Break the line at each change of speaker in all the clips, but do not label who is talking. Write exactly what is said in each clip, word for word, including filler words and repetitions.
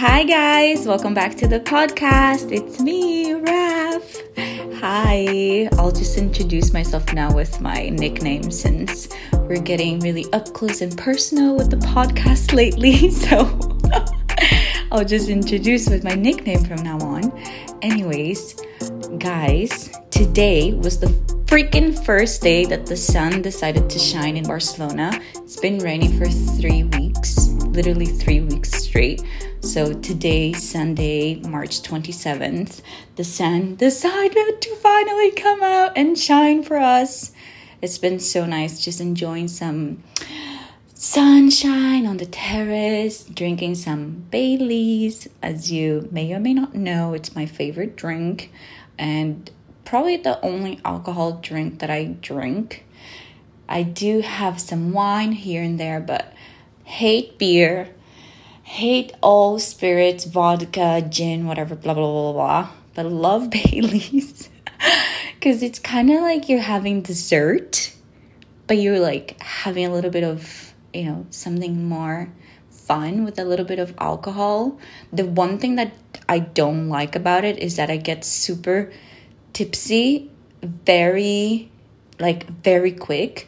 Hi guys, welcome back to the podcast. It's me, Raf. Hi, I'll just introduce myself now with my nickname since we're getting really up close and personal with the podcast lately. So I'll just introduce with my nickname from now on. Anyways, guys, today was the freaking first day that the sun decided to shine in Barcelona. It's been raining for three weeks, literally three weeks straight. So today, Sunday, March twenty-seventh, the sun decided to finally come out and shine for us. It's been so nice just enjoying some sunshine on the terrace, drinking some Baileys. As you may or may not know, it's my favorite drink and probably the only alcohol drink that I drink. I do have some wine here and there, but hate beer. Hate all spirits, vodka, gin, whatever, blah, blah, blah, blah, blah. But love Baileys. Because it's kind of like you're having dessert, but you're like having a little bit of, you know, something more fun with a little bit of alcohol. The one thing that I don't like about it is that I get super tipsy very, like, very quick.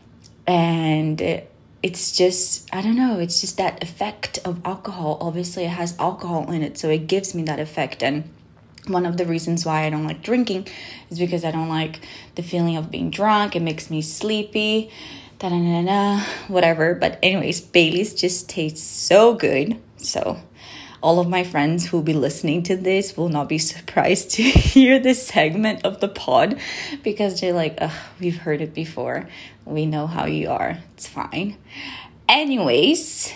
And it, It's just, I don't know, it's just that effect of alcohol. Obviously, it has alcohol in it, so it gives me that effect. And one of the reasons why I don't like drinking is because I don't like the feeling of being drunk. It makes me sleepy, da-da-da-da, whatever. But anyways, Baileys just tastes so good. So all of my friends who will be listening to this will not be surprised to hear this segment of the pod because they're like, ugh, we've heard it before. We know how you are. It's fine. Anyways,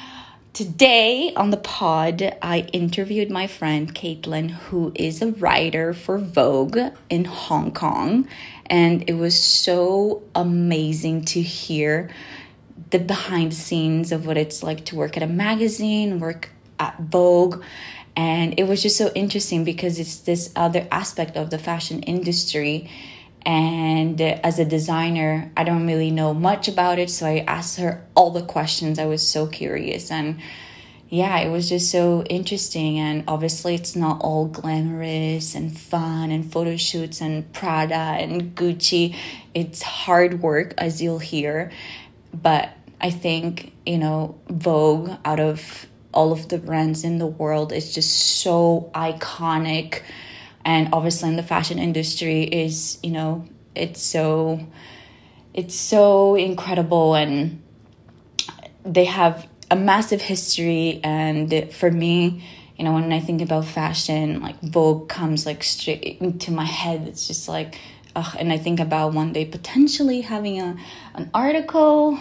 today on the pod, I interviewed my friend Caitlin, who is a writer for Vogue in Hong Kong. And it was so amazing to hear the behind the scenes of what it's like to work at a magazine, work at Vogue. And it was just so interesting because it's this other aspect of the fashion industry. And as a designer, I don't really know much about it. So I asked her all the questions. I was so curious. And yeah, it was just so interesting. And obviously it's not all glamorous and fun and photo shoots and Prada and Gucci. It's hard work, as you'll hear. But I think, you know, Vogue, out of all of the brands in the world, is just so iconic. And obviously in the fashion industry is, you know, it's so, it's so incredible. And they have a massive history. And for me, you know, when I think about fashion, like Vogue comes like straight into my head. It's just like, ugh, and I think about one day potentially having a an article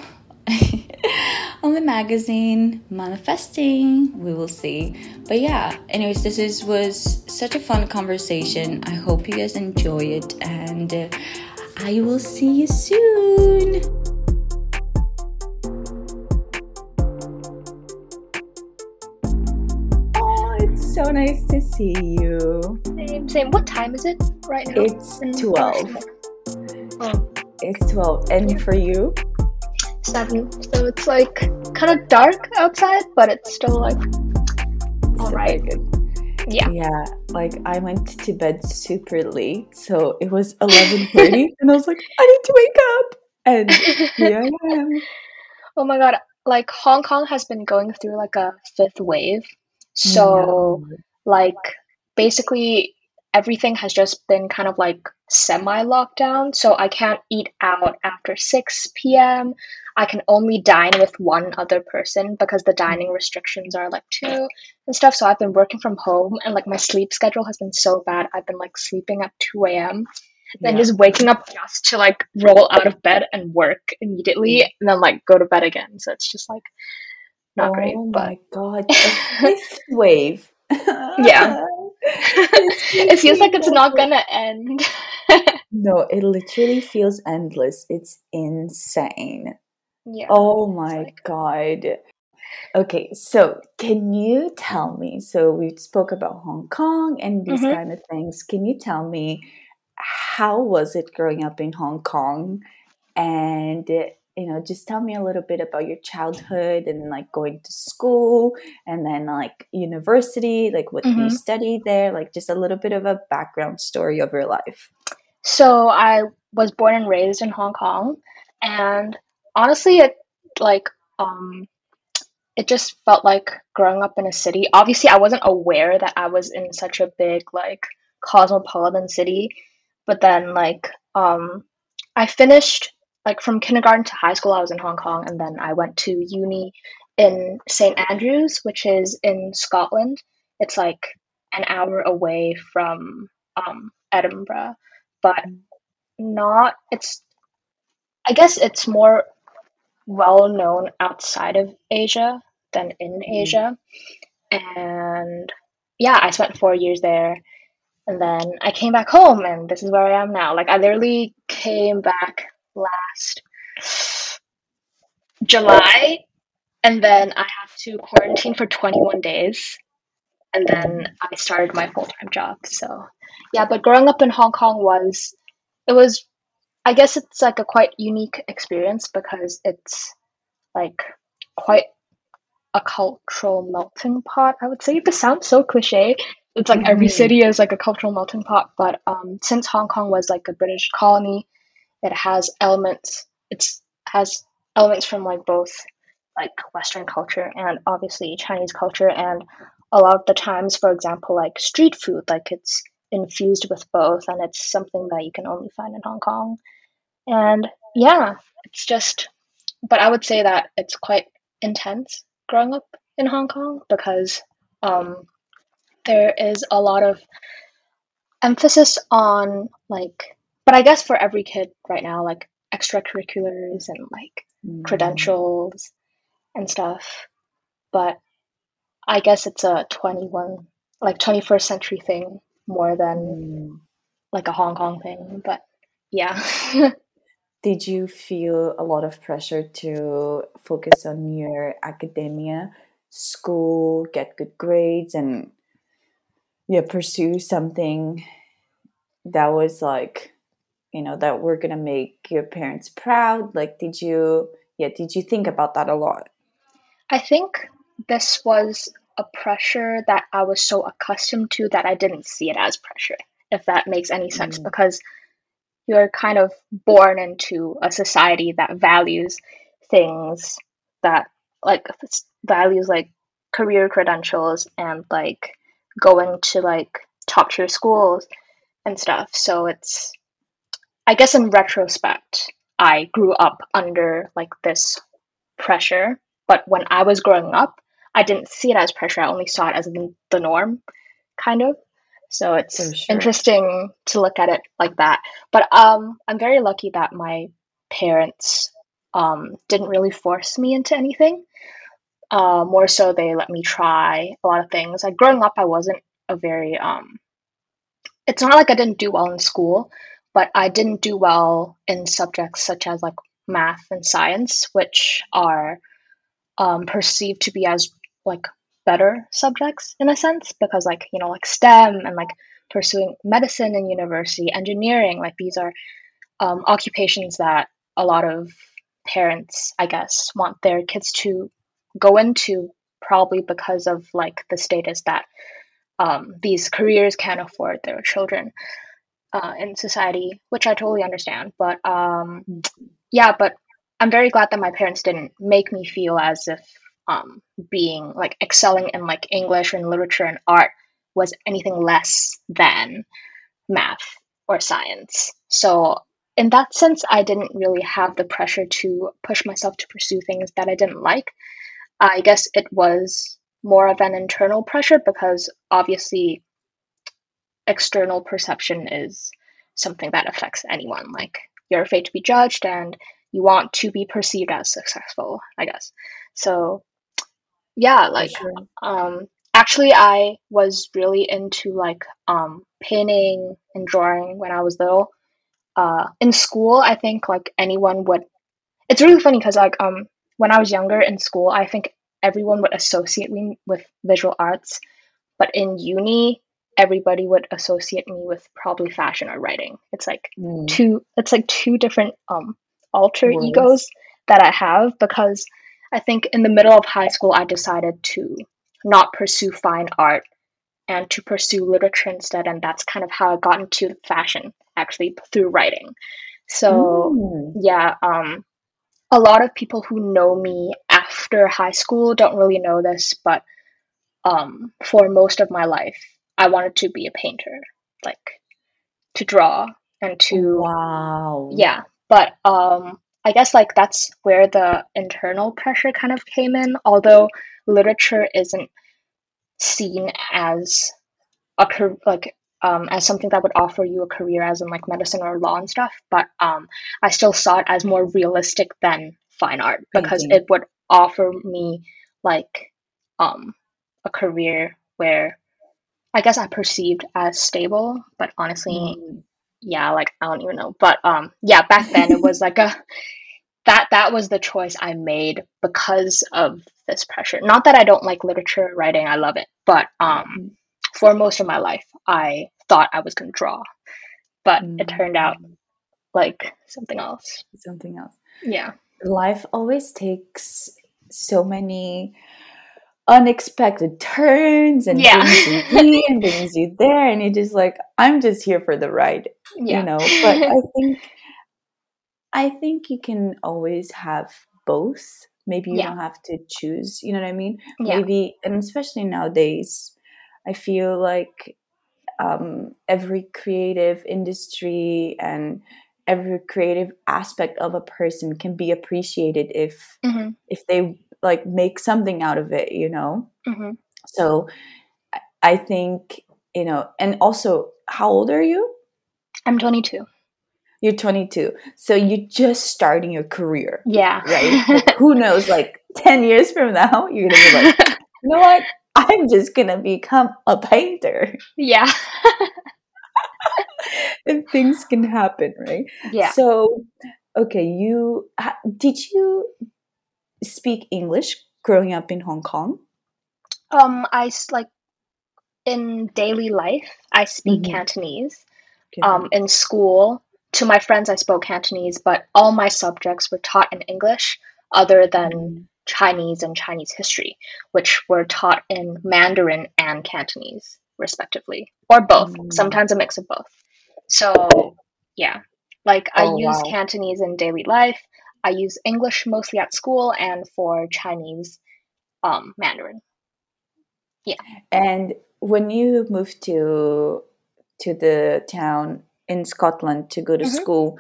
on the magazine, manifesting, we will see. But yeah, anyways, this is was such a fun conversation. I hope you guys enjoy it, and uh, I will see you soon. Oh, it's so nice to see you.
Same, same. What time is it right now?
It's twelve.
Oh.
It's twelve. And yeah. For you?
Seven. So it's like kind of dark outside, but it's still like all right.
Good.
Yeah.
Yeah. Like I went to bed super late, so it was eleven thirty, and I was like, I need to wake up, and here I am.
Oh my god! Like Hong Kong has been going through like a fifth wave, so
No.
like basically everything has just been kind of like semi-lockdown. So I can't eat out after six p.m. I can only dine with one other person because the dining restrictions are like two and stuff. So I've been working from home, and like my sleep schedule has been so bad. I've been like sleeping at two a.m. then
Yeah.
just waking up just to like roll out of bed and work immediately, and then like go to bed again. So it's just like not
oh
great.
Oh
but
my god, a fifth wave.
Yeah. It feels like it's not gonna end.
No, it literally feels endless. It's insane.
Yeah.
Oh my
like...
god. Okay, so can you tell me, so we spoke about Hong Kong and these
mm-hmm.
kind of things. Can you tell me how was it growing up in Hong Kong? And you know, just tell me a little bit about your childhood and like going to school and then like university, like what you
hmm
studied there, like just a little bit of a background story of your life.
So I was born and raised in Hong Kong, and honestly, it like um it just felt like growing up in a city. Obviously, I wasn't aware that I was in such a big like cosmopolitan city, but then like um I finished like from kindergarten to high school I was in Hong Kong, and then I went to uni in Saint Andrews, which is in Scotland. It's like an hour away from um Edinburgh, but not it's I guess it's more well known outside of Asia than in
Mm.
Asia. And yeah, I spent four years there, and then I came back home, and this is where I am now. Like I literally came back last July, and then I had to quarantine for twenty-one days, and then
Mm.
I started my full-time job. So yeah, but growing up in Hong Kong was it was I guess it's like a quite unique experience because it's like quite a cultural melting pot, I would say. This sounds so cliche. It's like every
Mhm.
city is like a cultural melting pot, but um, since Hong Kong was like a British colony, it has elements. It's has elements from like both like Western culture and obviously Chinese culture, and a lot of the times, for example, like street food, like it's infused with both, and it's something that you can only find in Hong Kong. And yeah, it's just but I would say that it's quite intense growing up in Hong Kong because um, there is a lot of emphasis on like, but I guess for every kid right now, like extracurriculars and like
Mm.
credentials and stuff. But I guess it's a twenty-one, like twenty-first century thing more than
Mm.
like a Hong Kong thing. But yeah.
Did you feel a lot of pressure to focus on your academia, school, get good grades, and yeah, pursue something that was like, you know, that were gonna make your parents proud? Like, did you, yeah, did you think about that a lot?
I think this was a pressure that I was so accustomed to that I didn't see it as pressure, if that makes any sense,
Mm.
because you're kind of born into a society that values things that like values like career credentials and like going to like top tier schools and stuff. So it's I guess in retrospect, I grew up under like this pressure, but when I was growing up, I didn't see it as pressure. I only saw it as the the norm, kind of. So
For
it's
sure.
interesting to look at it like that. But um, I'm very lucky that my parents um, didn't really force me into anything. Uh, more so, they let me try a lot of things. Like growing up, I wasn't a very um, it's not like I didn't do well in school, but I didn't do well in subjects such as like math and science, which are um, perceived to be as like better subjects in a sense because like you know like STEM and like pursuing medicine in university, engineering, like these are um, occupations that a lot of parents, I guess, want their kids to go into probably because of like the status that um, these careers can afford their children uh, in society, which I totally understand. But um, yeah, but I'm very glad that my parents didn't make me feel as if um, being like excelling in like English and literature and art was anything less than math or science. So in that sense, I didn't really have the pressure to push myself to pursue things that I didn't like. I guess it was more of an internal pressure because obviously external perception is something that affects anyone. Like you're afraid to be judged and you want to be perceived as successful, I guess. So yeah,
For
like
sure.
um actually I was really into like um painting and drawing when I was little. Uh in school, I think like anyone would it's really funny because like um when I was younger in school, I think everyone would associate me with visual arts, but in uni, everybody would associate me with probably fashion or writing. It's like
Mm.
two it's like two different um alter
Words.
egos that I have, because I think in the middle of high school I decided to not pursue fine art and to pursue literature instead, and that's kind of how I got into fashion, actually through writing. So
Mm,
yeah, um, a lot of people who know me after high school don't really know this, but um, for most of my life, I wanted to be a painter, like to draw and to,
wow.
yeah. But um, I guess like that's where the internal pressure kind of came in, although literature isn't seen as a car- like um, as something that would offer you a career as in like medicine or law and stuff, but um, I still saw it as more realistic than fine art because
Painting.
it would offer me like um, a career where I guess I perceived as stable, but honestly,
Mm.
yeah, like I don't even know. But um, yeah, back then it was like a that that was the choice I made because of this pressure. Not that I don't like literature writing, I love it, but um, for most of my life, I thought I was gonna draw, but it turned out
Mm.
like something else.
Something else.
Yeah,
Life always takes so many unexpected turns and
yeah,
brings you here and brings you there, and you're just like, I'm just here for the ride, you
yeah,
know. But I think I think you can always have both. Maybe you
yeah,
don't have to choose, you know what I mean?
yeah.
Maybe, and especially nowadays, I feel like um, every creative industry and every creative aspect of a person can be appreciated if
Mhm,
if they like make something out of it, you know.
mhm.
So I I think, you know, and also, how old are you?
I'm twenty-two.
You're twenty-two, so you're just starting your career,
Yeah,
right? Like, who knows, like ten years from now you're gonna be like, you know what, I'm just gonna become a painter.
yeah,
And things can happen, right?
yeah.
So, okay, you ha- did you speak English growing up in Hong Kong?
Um, I s- like in daily life, I speak
Mm-hmm.
Cantonese. Um,
Cantonese.
in school, to my friends, I spoke Cantonese, but all my subjects were taught in English, other than
Mm-hmm.
Chinese and Chinese history, which were taught in Mandarin and Cantonese, respectively, or both.
Mm.
Sometimes a mix of both. So, yeah, like I
Oh
use
wow!
Cantonese in daily life. I use English mostly at school, and for Chinese, um, Mandarin. Yeah.
And when you moved to to the town in Scotland to go to
hmm
school,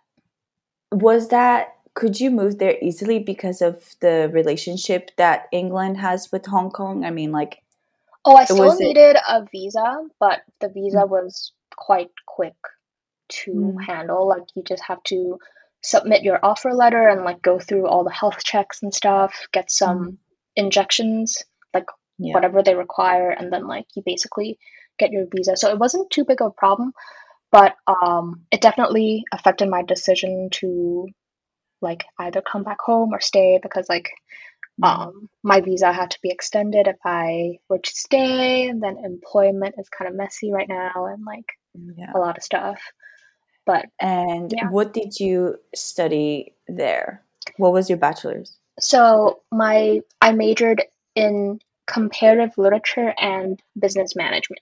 was that could you move there easily because of the relationship that England has with Hong Kong? I mean, like,
Oh, I still
was it?
needed a visa, but the visa was quite quick to
Mm-hmm.
handle. Like you just have to submit your offer letter and like go through all the health checks and stuff, get some injections, like
Yeah.
whatever they require, and then like you basically get your visa. So it wasn't too big of a problem, but um it definitely affected my decision to like either come back home or stay because like
Mm.
um my visa had to be extended if I were to stay, and then employment is kind of messy right now and like a
Yeah.
lot of stuff. But
And
yeah.
what did you study there? What was your bachelor's?
So my I majored in comparative literature and business management.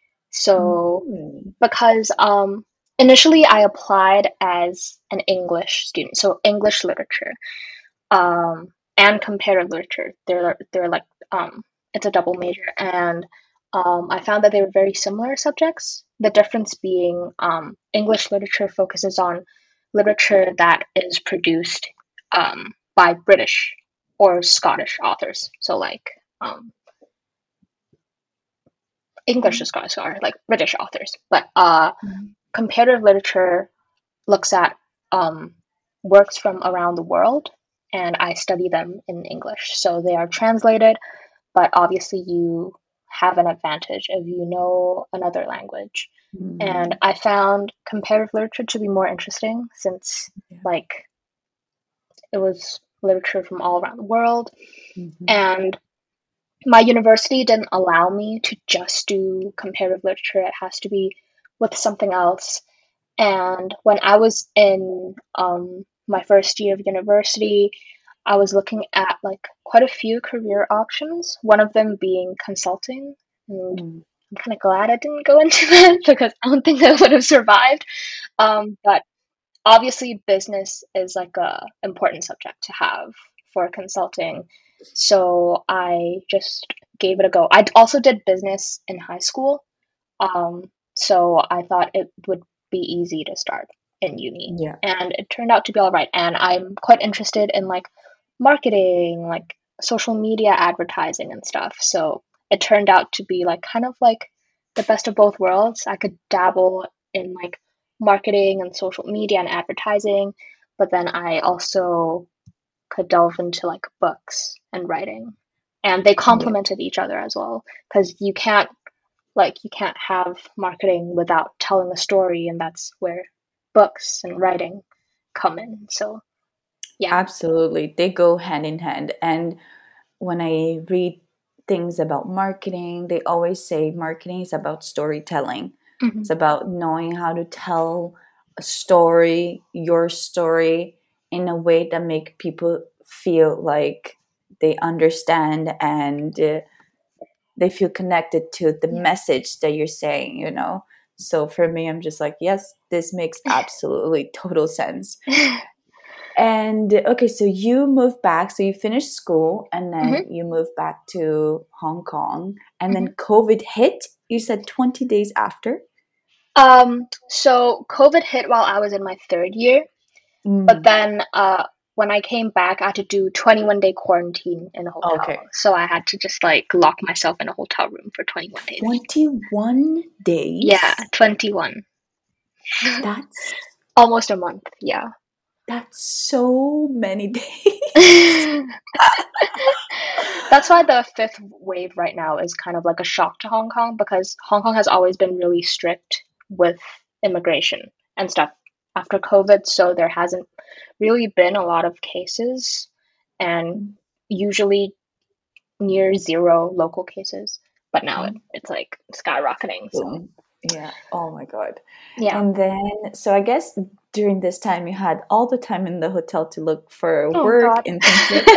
So
Mm.
because um initially I applied as an English student, so English literature, um, and comparative literature. They're they're like um it's a double major, and um, I found that they were very similar subjects. The difference being um, English literature focuses on literature that is produced um, by British or Scottish authors. So like um, English to Scottish are like British authors, but uh,
Mm.
comparative literature looks at um, works from around the world, and I study them in English. So they are translated, but obviously you have an advantage if you know another language. And
Mm.
I found comparative literature to be more interesting since,
Yeah.
like, it was literature from all around the world.
Mm-hmm.
And my university didn't allow me to just do comparative literature, it has to be with something else. And when I was in um, my first year of university, I was looking at like quite a few career options, one of them being consulting. And
Mm,
I'm kind of glad I didn't go into that because I don't think I would have survived. Um, but obviously, business is like a important subject to have for consulting. So I just gave it a go. I also did business in high school. Um, so I thought it would be easy to start in uni.
yeah.
And it turned out to be all right. And I'm quite interested in like marketing, like social media advertising and stuff. So it turned out to be like kind of like the best of both worlds. I could dabble in like marketing and social media and advertising, but then I also could delve into like books and writing. And they
Yeah.
complemented each other as well because you can't like you can't have marketing without telling a story, and that's where books and writing come in. So yeah.
Absolutely. They go hand in hand. And when I read things about marketing, they always say marketing is about storytelling.
Hmm.
It's about knowing how to tell a story, your story, in a way that make people feel like they understand and uh, they feel connected to the
Yeah.
message that you're saying, you know? So for me, I'm just like, yes, this makes absolutely total sense. And okay, so you moved back, so you finished school and then
Hmm.
you moved back to Hong Kong, and then
Hmm.
COVID hit. You said twenty days after?
Um, so COVID hit while I was in my third year, but
Mm,
then uh, when I came back, I had to do twenty-one day quarantine in a hotel.
okay.
So I had to just like lock myself in a hotel room for twenty-one days.
twenty-one
Yeah,
days?
twenty-one.
That's
Almost a month. Yeah.
that's so many days.
That's why the fifth wave right now is kind of like a shock to Hong Kong because Hong Kong has always been really strict with immigration and stuff after COVID. So there hasn't really been a lot of cases and usually near zero local cases. But now it, it's like skyrocketing. So
Boom. Yeah. Oh my God.
yeah.
And then, so I guess during this time, you had all the time in the hotel to look for
Oh
work,
God.
internship.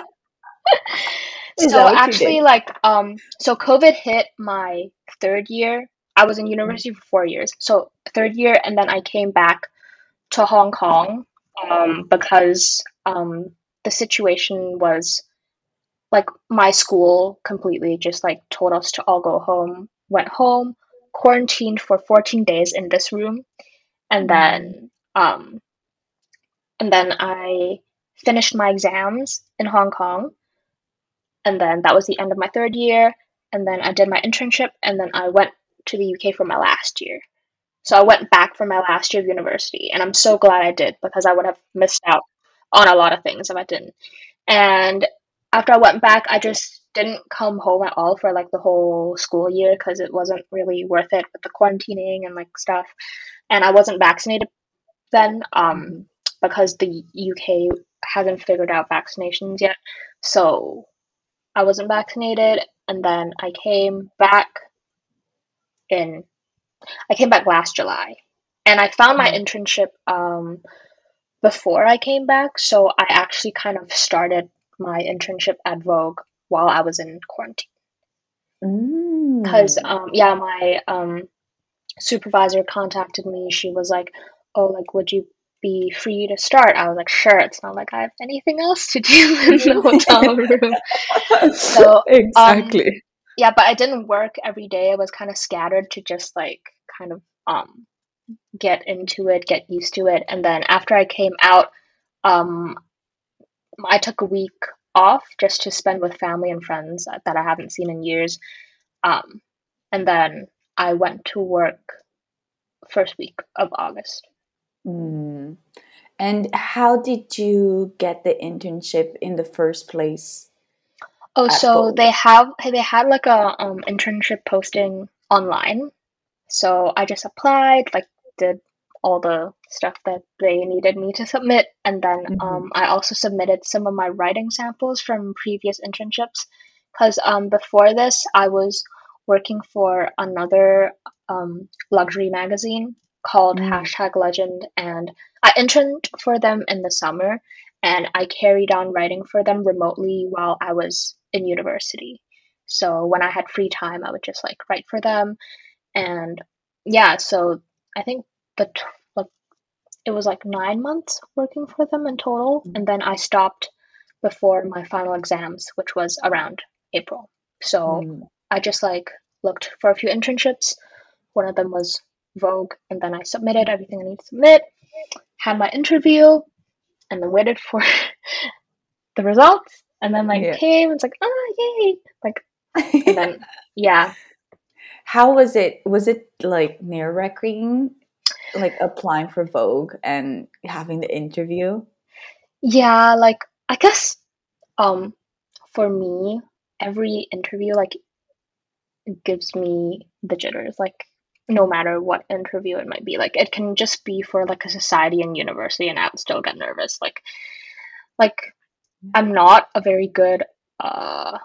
Is that
So
what you did?
actually, like, um, so COVID hit my third year. I was in
Mm,
university for four years. So third year, and then I came back to Hong Kong, um, because um, the situation was like my school completely just like told us to all go home. Went home, quarantined for fourteen days in this room, and
mm,
then um, and then I finished my exams in Hong Kong, and then that was the end of my third year, and then I did my internship, and then I went to the U K for my last year. So I went back for my last year of university, and I'm so glad I did because I would have missed out on a lot of things if I didn't. And after I went back, I just didn't come home at all for like the whole school year because it wasn't really worth it with the quarantining and like stuff. And I wasn't vaccinated then, um,
mhm.
because the U K hasn't figured out vaccinations yet. So I wasn't vaccinated, and then I came back in I came back last July, and I found my
Mm.
internship um, before I came back. So I actually kind of started my internship at Vogue while I was in quarantine. Because
Mm.
um, yeah, my um, supervisor contacted me. She was like, "Oh, like, would you be free to start?" I was like, "Sure." It's not like I have anything else to do in the hotel room. So um,
Exactly.
yeah, but I didn't work every day. I was kind of scattered to just like kind of um get into it, get used to it. And then after I came out, um, I took a week off just to spend with family and friends that I haven't seen in years. Um, and then I went to work first week of August.
Mm. And how did you get the internship in the first place
Oh,
at
so
Vogue?
they have they had like a um internship posting online. So I just applied, like did all the stuff that they needed me to submit, and then
Mhm.
um, I also submitted some of my writing samples from previous internships. Because um, before this, I was working for another um, luxury magazine, called
Mm.
Hashtag Legend, and I interned for them in the summer, and I carried on writing for them remotely while I was in university. So when I had free time, I would just like write for them, and yeah, so I think the t- like it was like nine months working for them in total, and then I stopped before my final exams, which was around April. So
Mm.
I just like looked for a few internships. One of them was Vogue, and then I submitted everything I need to submit, had my interview, and then waited for the results. And then like
Yeah.
came, it's like, oh yay! Like, and then yeah,
How was it? Was it like nerve-wracking, like applying for Vogue and having the interview?
yeah, like I guess um for me, every interview like gives me the jitters. Like no matter what interview it might be, like it can just be for like a society and university, and I would still get nervous. Like like I'm not a very good uh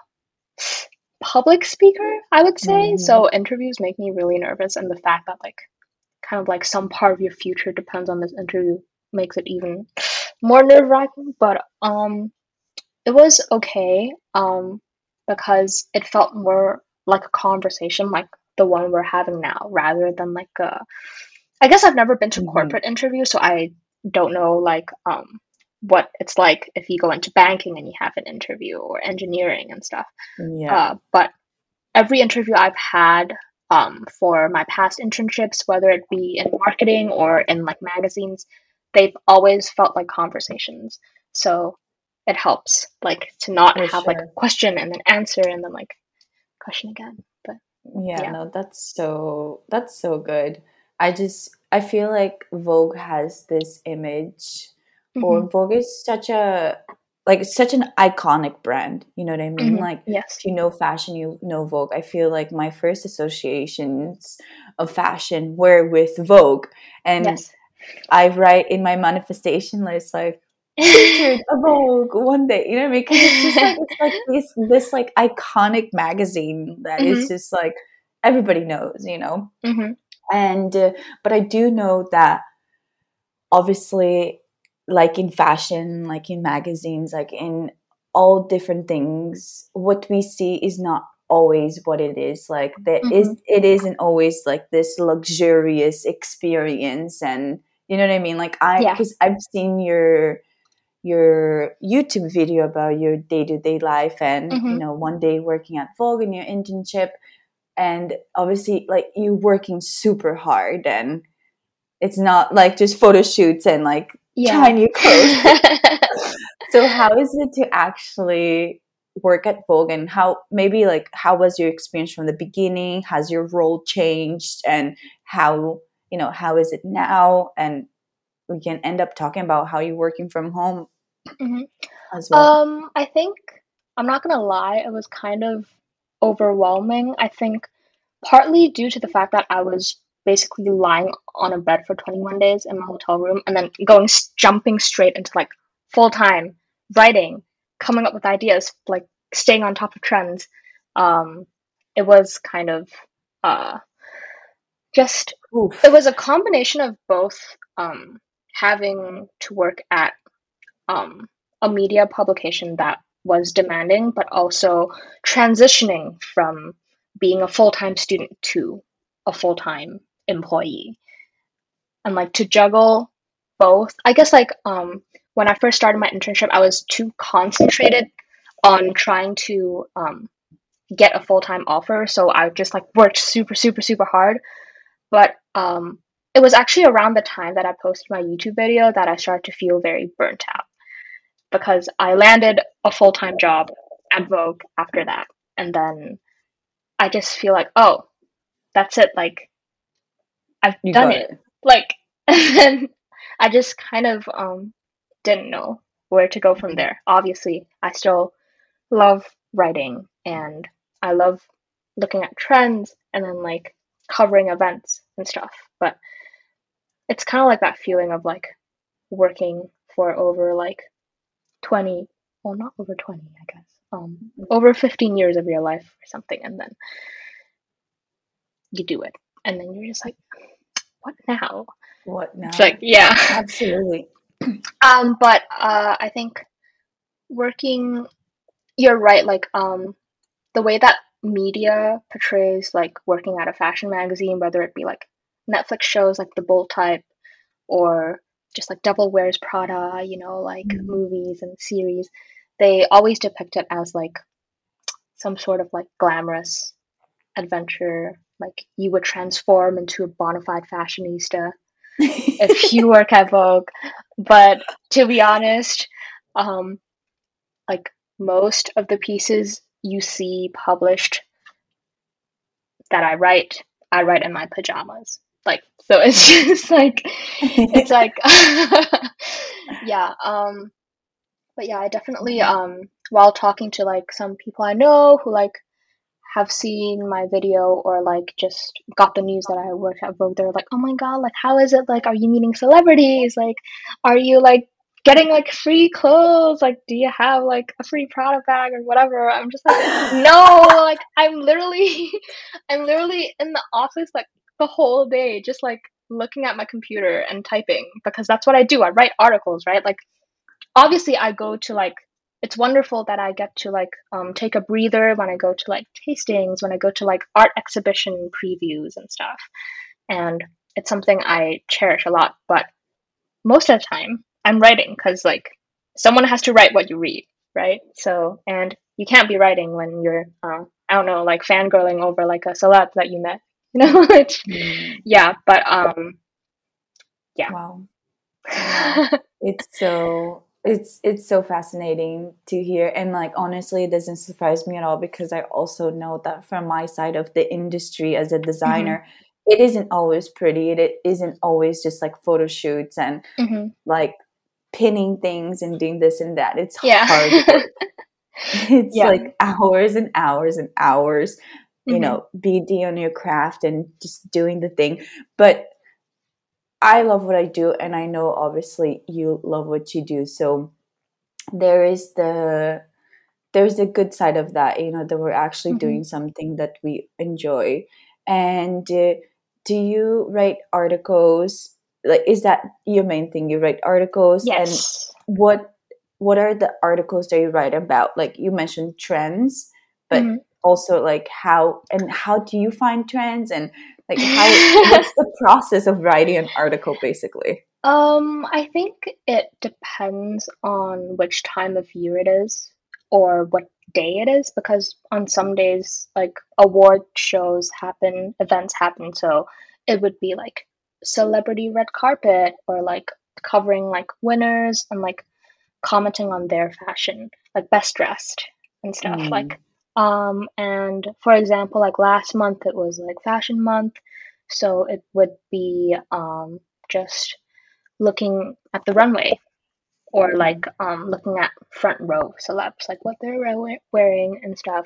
public speaker, I would say.
Mm-hmm.
So interviews make me really nervous, and the fact that like kind of like some part of your future depends on this interview makes it even more nerve wracking. But um, it was okay um because it felt more like a conversation, like the one we're having now, rather than like a. I guess I've never been to
Mm-hmm.
corporate interview, so I don't know like um what it's like if you go into banking and you have an interview or engineering and stuff.
Yeah.
Uh, but every interview I've had um, for my past internships, whether it be in marketing or in like magazines, they've always felt like conversations. So it helps like to not
For
have like
sure.
a question and then answer and then like question again. But
Yeah,
yeah.
no, that's so that's so good. I just I feel like Vogue has this image,
Hmm.
or Vogue is such a like such an iconic brand. You know what I mean?
Hmm.
Like
Yes.
if you know fashion, you know Vogue. I feel like my first associations of fashion were with Vogue, and
Yes.
I write in my manifestation list like featured a Vogue one day. You know what I mean? Because it's just like it's like this this like iconic magazine that is
Hmm.
just like everybody knows, you know.
Hmm.
And uh, but I do know that obviously, like in fashion, like in magazines, like in all different things, what we see is not always what it is. Like there
Hmm.
is, it isn't always like this luxurious experience, and you know what I mean. Like I,
Yeah.
because I've seen your your YouTube video about your day to day life, and you
Hmm.
know, one day working at Vogue in your internship, and obviously, like you working super hard, and it's not like just photo shoots and like
Yeah.
trying new clothes. So how is it to actually work at Vogue, and how maybe like how was your experience from the beginning? Has your role changed, and how you know how is it now? And we can end up talking about how you're working from home
Hmm.
as well.
Um, I think I'm not gonna lie, it was kind of overwhelming. I think partly due to the fact that I was basically lying on a bed for twenty-one days in my hotel room and then going jumping straight into like full time writing, coming up with ideas, like staying on top of trends. Um, it was kind of uh, just it
Oof.
was a combination of both um, having to work at um, a media publication that was demanding, but also transitioning from being a full time student to a full time employee. And like to juggle both, I guess like um, when I first started my internship, I was too concentrated on trying to um, get a full time offer. So I just like worked super, super, super hard. But um, it was actually around the time that I posted my YouTube video that I started to feel very burnt out because I landed a full time job at Vogue after that. And then I just feel like, oh, that's it. Like, I've
You
done
got
it.
it.
Like, and then I just kind of um, didn't know where to go from there. Obviously, I still love writing and I love looking at trends and then like covering events and stuff. But it's kind of like that feeling of like working for over like twenty, well, not over twenty, I guess, um, over fifteen years of your life or something, and then you do it. And then you're just like, what now?
What
It's like,
now?
yeah.
Absolutely.
Um, but uh, I think working, you're right, like um, the way that media portrays like working at a fashion magazine, whether it be like Netflix shows like The Bold Type or just like Devil Wears Prada, you know, like
Mm.
movies and series, they always depict it as like some sort of like glamorous adventure. Like you would transform into a bona fide fashionista if you work at Vogue. But to be honest, um, like most of the pieces you see published that I write, I write in my pajamas. Like, so it's just like, it's like, yeah. Um, but yeah, I definitely, um, while talking to like some people I know who like have seen my video or like just got the news that I worked at Vogue, they're like, oh my God, like, how is it? Like, are you meeting celebrities? Like, are you like getting like free clothes? Like, do you have like a free Prada bag or whatever? I'm just like, no, like, I'm literally, I'm literally in the office like the whole day, just like looking at my computer and typing because that's what I do. I write articles, right? Like, obviously I go to like it's wonderful that I get to like um, take a breather when I go to like tastings, when I go to like art exhibition previews and stuff. And it's something I cherish a lot. But most of the time, I'm writing because like someone has to write what you read, right? So, and you can't be writing when you're, uh, I don't know, like fangirling over like a celeb that you met. You know, it's,
Mm.
yeah, but um, yeah.
Wow. Wow. It's so it's it's so fascinating to hear, and like honestly it doesn't surprise me at all because I also know that from my side of the industry as a
hmm
designer, it isn't always pretty. It, it isn't always just like photo shoots and
hmm
like pinning things and doing this and that. It's
Yeah.
hard work. It's
yeah.
like hours and hours and hours, you
hmm
know, B D on your craft and just doing the thing. But I love what I do, and I know obviously you love what you do. So there is the there's the good side of that, you know, that we're actually
hmm
doing something that we enjoy. And uh, do you write articles? Like, is that your main thing? You write articles, and
Yes.
what what are the articles that you write about? Like you mentioned trends, but
hmm
also like how and how do you find trends and like how what's the process of writing an article basically?
Um, I think it depends on which time of year it is or what day it is because on some days like award shows happen, events happen, so it would be like celebrity red carpet or like covering like winners and like commenting on their fashion, like best dressed and stuff
Mm.
like um and for example, like last month it was like fashion month, so it would be um just looking at the runway or like um looking at front row celebs, like what they're wearing and stuff.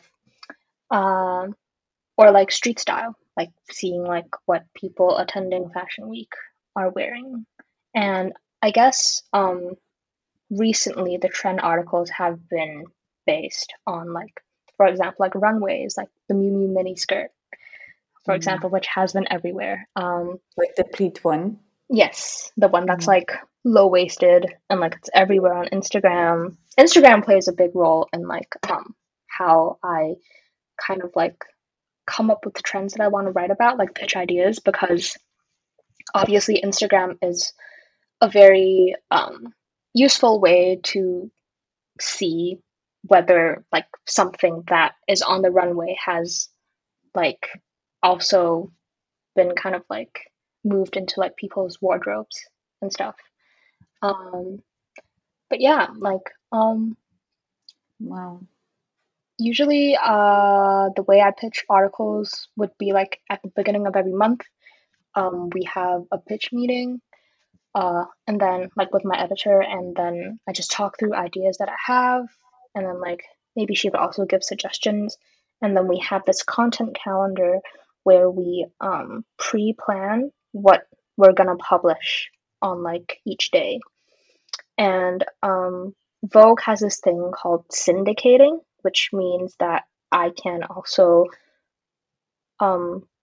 Um, or like street style, like seeing like what people attending Fashion Week are wearing. And I guess um recently the trend articles have been based on like, for example, like runways, like the Miu Miu mini skirt, for
Mm.
example, which has been everywhere. Um,
Like the pleat one.
Yes, the one that's
Mm.
like low waisted and like it's everywhere on Instagram. Instagram plays a big role in like um how I kind of like come up with the trends that I want to write about, like pitch ideas, because obviously Instagram is a very um useful way to see whether like something that is on the runway has like also been kind of like moved into like people's wardrobes and stuff. Um, but yeah, like um,
Wow.
usually uh, the way I pitch articles would be like at the beginning of every month, um, we have a pitch meeting, uh, and then like with my editor, and then I just talk through ideas that I have, and then like maybe she would also give suggestions, and then we have this content calendar where we um, pre-plan what we're gonna publish on like each day. And um, Vogue has this thing called syndicating, which means that I can also um,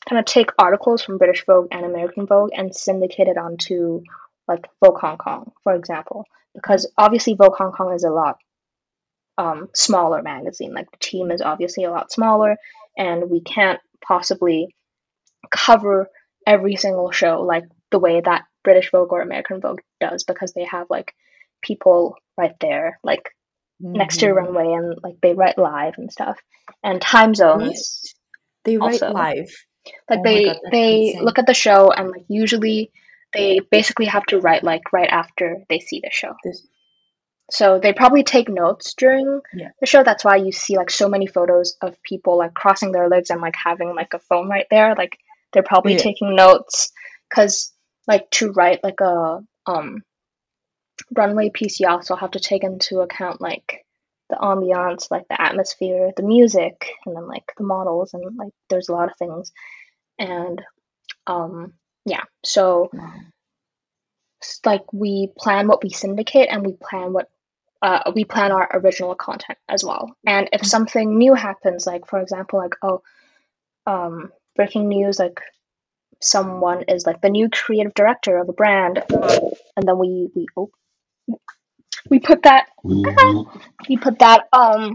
kind of take articles from British Vogue and American Vogue and syndicate it onto like Vogue Hong Kong, for example, because obviously Vogue Hong Kong is a lot um, smaller magazine. Like the team is obviously a lot smaller, and we can't possibly cover every single show like the way that British Vogue or American Vogue does, because they have like people right there, like next to the
Mm-hmm.
runway, and like they write live and stuff, and time
What?
zones
They write
also.
live.
Like
Oh my god,
they
that's
they
insane.
look at the show, and like usually they basically have to write like right after they see the show.
This,
So they probably take notes during
yeah.
the show. That's why you see like so many photos of people like crossing their legs and like having like a phone right there. Like they're probably
Yeah.
taking notes, because like to write like a um runway piece, you also have to take into account like the ambiance, like the atmosphere, the music, and then like the models, and like there's a lot of things. And um yeah, so
Wow.
like we plan what we syndicate, and we plan what uh, we plan our original content as well. And if something new happens, like for example, like oh, um, breaking news, like someone is like the new creative director of a brand, and then we we oh, we put that we put that um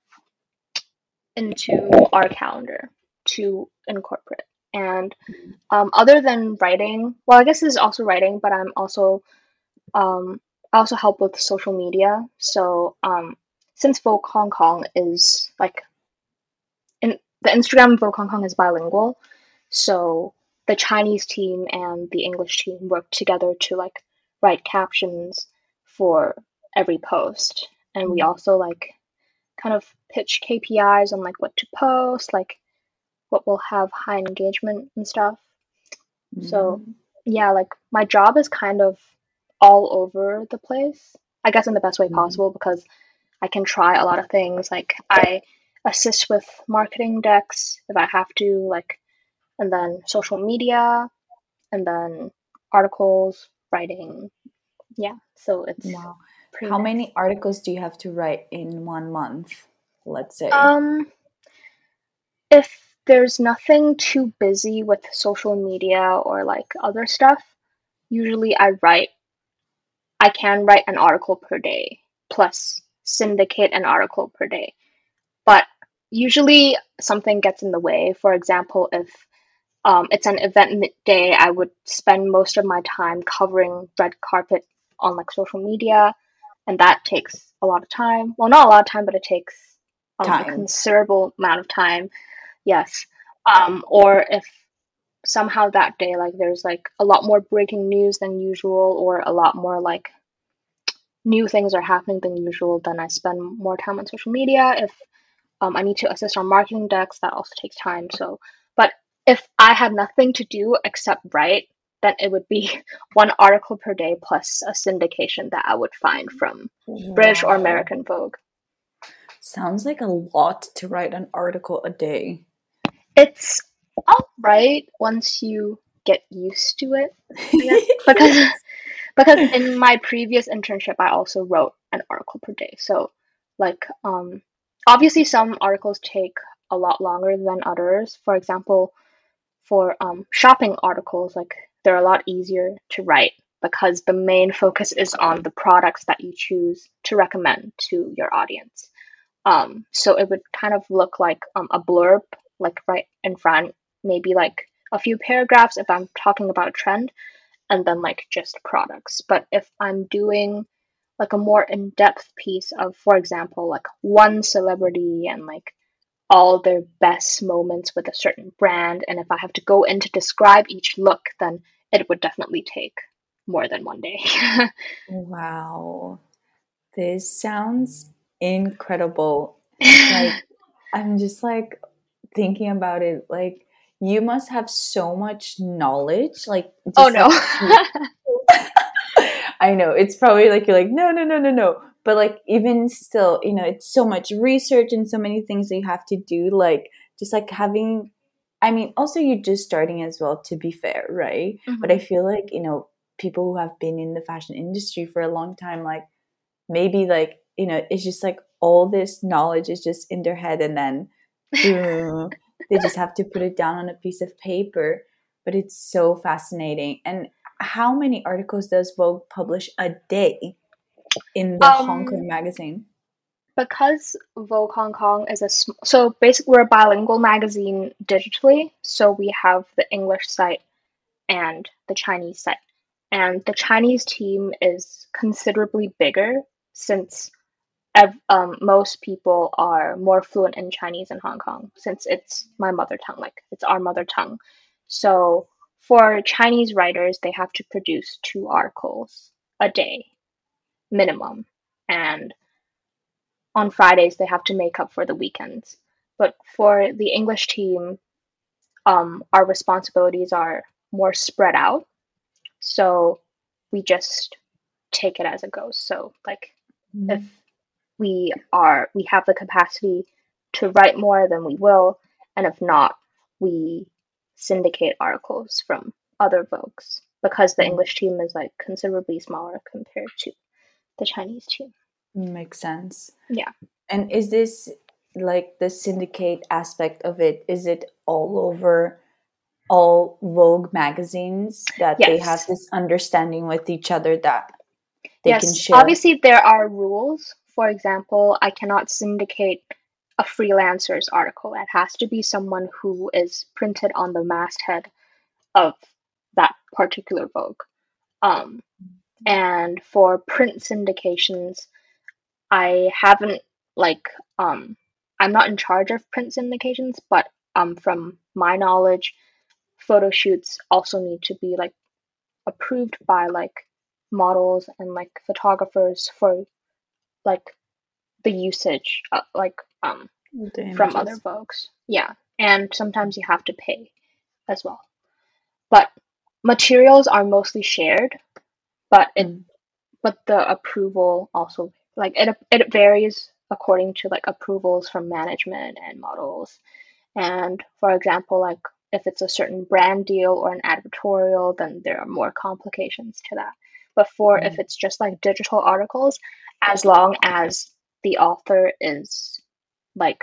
into our calendar to incorporate. And um, other than writing, well, I guess this is also writing, but I'm also um, I also help with social media. So um, since Vogue Hong Kong is like in the Instagram of Vogue Hong Kong is bilingual, so the Chinese team and the English team work together to like write captions for every post, and we also like kind of pitch K P Is on like what to post, like what will have high engagement and stuff. So
Mm-hmm.
yeah, like my job is kind of all over the place. I guess in the best way
Mm-hmm.
possible, because I can try a lot of things. Like I assist with marketing decks if I have to, like, and then social media, and then articles, writing. Yeah, so it's
Wow.
pretty
How
nice.
many articles do you have to write in one month, let's say?
Um, if there's nothing too busy with social media or like other stuff, usually I write I can write an article per day plus syndicate an article per day. But usually something gets in the way. For example, if um, it's an event day, I would spend most of my time covering red carpet on like social media, and that takes a lot of time. Well, not a lot of time, but it takes um, a
Time.
considerable amount of time. Yes. Um, or if somehow that day like there's like a lot more breaking news than usual, or a lot more like new things are happening than usual, then I spend more time on social media. If um, I need to assist on marketing decks, that also takes time. So, but if I had nothing to do except write, then it would be one article per day plus a syndication that I would find from British or
Wow.
American Vogue.
Sounds like a lot to write an article a day.
It's all right once you get used to it, I guess, because because in my previous internship I also wrote an article per day. So like um obviously some articles take a lot longer than others. For example, for um shopping articles, like they're a lot easier to write because the main focus is on the products that you choose to recommend to your audience. Um so it would kind of look like um, a blurb like right in front, maybe like a few paragraphs if I'm talking about a trend, and then like just products. But if I'm doing like a more in-depth piece of, for example, like one celebrity and like all their best moments with a certain brand, and if I have to go in to describe each look, then it would definitely take more than one day.
Wow. This sounds incredible. Like, I'm just like thinking about it. Like, you must have so much knowledge. Like,
Oh
just
no.
like, I know it's probably like you're like, no, no, no, no, no. But like, even still, you know, it's so much research and so many things that you have to do. Like, just like having, I mean, also you're just starting as well, to be fair, right? But I
Mhm.
feel like, you know, people who have been in the fashion industry for a long time, like, maybe like, you know, it's just like all this knowledge is just in their head, and then boom, They just have to put it down on a piece of paper. But it's so fascinating. And how many articles does Vogue publish a day in the Hong
Um,
Kong magazine?
because Vogue Hong Kong is a sm- so basically we're a bilingual magazine digitally. So we have the English site and the Chinese site. And the Chinese team is considerably bigger since ev- um, most people are more fluent in Chinese in Hong Kong since it's my mother tongue, like it's our mother tongue. So for Chinese writers, they have to produce two articles a day minimum. And on Fridays, they have to make up for the weekends. But for the English team, um, our responsibilities are more spread out. So we just take it as it goes. So like if
Mm.
we are we have the capacity to write more, then we will, and if not, we syndicate articles from other Vogues because the
Mm.
English team is like considerably smaller compared to the Chinese team.
Makes sense.
Yeah.
And is this like the syndicate aspect of it? Is it all over all Vogue magazines that they have
Yes.
this understanding with each other that they can
Yes.
share?
Obviously, there are rules. For example, I cannot syndicate a freelancer's article. It has to be someone who is printed on the masthead of that particular Vogue. Um, and for print syndications, I haven't like um I'm not in charge of print syndications, but um from my knowledge, photo shoots also need to be like approved by like models and like photographers for like the usage uh, like um
The
from other
images.
Vogues. Yeah, and sometimes you have to pay as well. But materials are mostly shared, but it
Mm.
but the approval also like it it varies according to like approvals from management and models. And for example, like if it's a certain brand deal or an advertorial, then there are more complications to that. But for if
Mm.
it's just like digital articles, as long as the author is like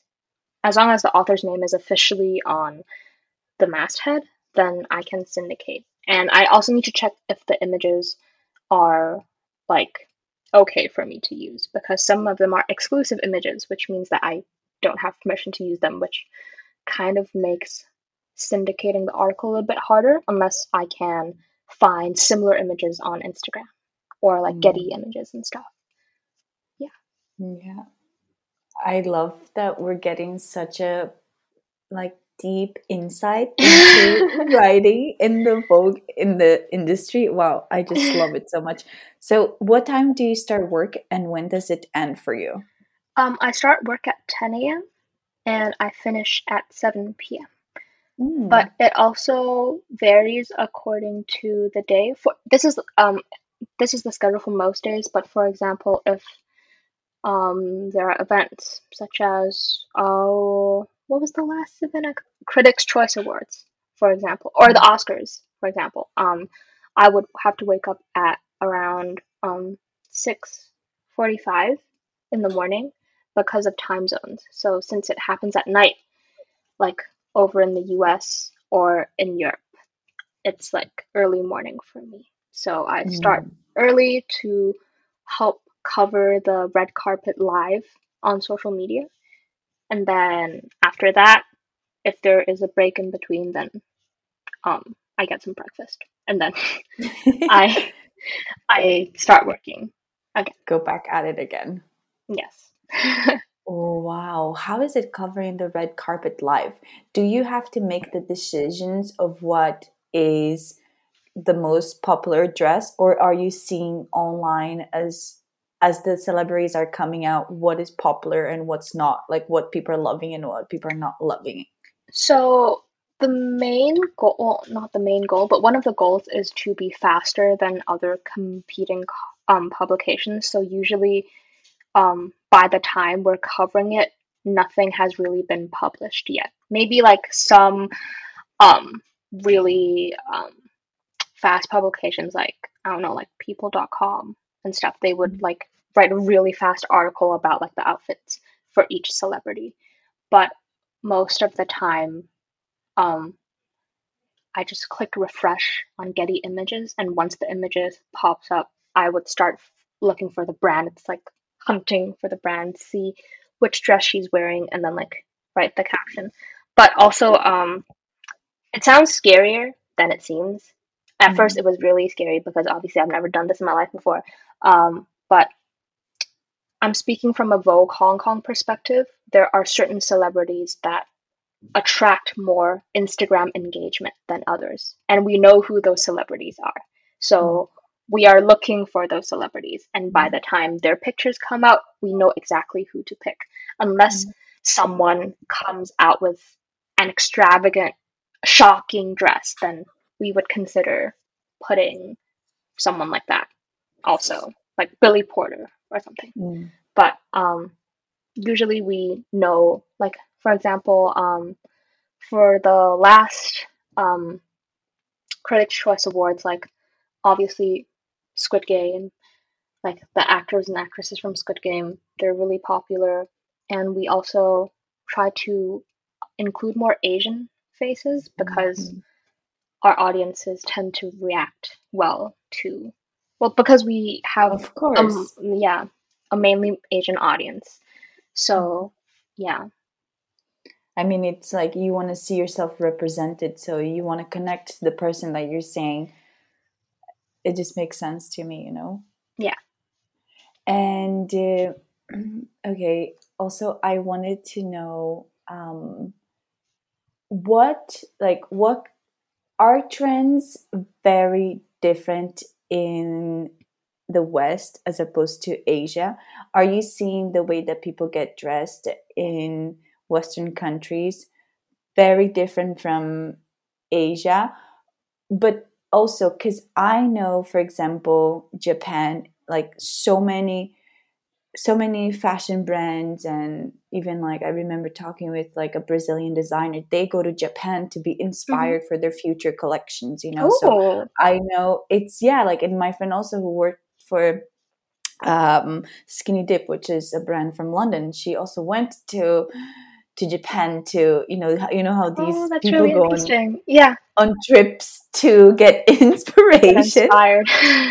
as long as the author's name is officially on the masthead, then I can syndicate. And I also need to check if the images are like okay for me to use because some of them are exclusive images, which means that I don't have permission to use them, which kind of makes syndicating the article a little bit harder unless I can find similar images on Instagram or like Getty
Mm.
images and stuff. Yeah.
Yeah. I love that we're getting such a like deep insight into writing in the Vogue in the industry. Wow, I just love it so much. So, what time do you start work and when does it end for you?
um, I start work at ten a m and I finish at seven p m. But
Mm.
it also varies according to the day. For this is um this is the schedule for most days, but for example, if um there are events such as oh what was the last event? Critics' Choice Awards, for example, or the Oscars, for example. Um, I would have to wake up at around um six forty-five in the morning because of time zones. So since it happens at night, like over in the U S or in Europe, it's like early morning for me. So I start
Mm.
early to help cover the red carpet live on social media. And then after that, if there is a break in between, then um I get some breakfast. And then I I start working again.
Go back at it again.
Yes.
Oh, wow. How is it covering the red carpet live? Do you have to make the decisions of what is the most popular dress, or are you seeing online as as the celebrities are coming out what is popular and what's not, like what people are loving and what people are not loving?
So the main goal, well, not the main goal, but one of the goals is to be faster than other competing um, publications. So usually, um, by the time we're covering it, nothing has really been published yet. Maybe like some um, really um, fast publications, like I don't know, like people dot com and stuff. They would like write a really fast article about like the outfits for each celebrity. But most of the time, um, I just click refresh on Getty Images, and once the images pops up, I would start looking for the brand. It's like hunting for the brand, see which dress she's wearing, and then like write the caption. But also, um, it sounds scarier than it seems. At first,
Mm.
it was really scary because obviously I've never done this in my life before. Um, but I'm speaking from a Vogue Hong Kong perspective. There are certain celebrities that attract more Instagram engagement than others. And we know who those celebrities are.
Mm.
So we are looking for those celebrities. And by the time their pictures come out, we know exactly who to pick. Unless
Mm.
someone comes out with an extravagant, shocking dress, then we would consider putting someone like that also, like Billy Porter or something.
Mm.
But um, usually we know, like, for example, um, for the last um, Critics' Choice Awards, like obviously Squid Game, like the actors and actresses from Squid Game, they're really popular, and we also try to include more Asian faces because
Mm.
our audiences tend to react well to, well, because we have
Of
um
course.
yeah, a mainly Asian audience.
Mm.
So yeah.
I mean, it's like you want to see yourself represented, so you want to connect to the person that you're saying. It just makes sense to me, you know?
Yeah.
And uh, okay, also, I wanted to know um, what, like, what are trends very different in the West as opposed to Asia? Are you seeing the way that people get dressed in Western countries very different from Asia? But also, because I know, for example, Japan, like so many so many fashion brands, and even like I remember talking with like a Brazilian designer, they go to Japan to be
Hmm.
inspired for their future collections, you know. So
Oh.
I know it's, yeah, like, and my friend also who worked for um Skinny Dip, which is a brand from London, she also went to to Japan to, you know, you know how
Oh,
these
that's
people
really
go on
interesting. Yeah,
on trips to get
get
inspiration.
inspired.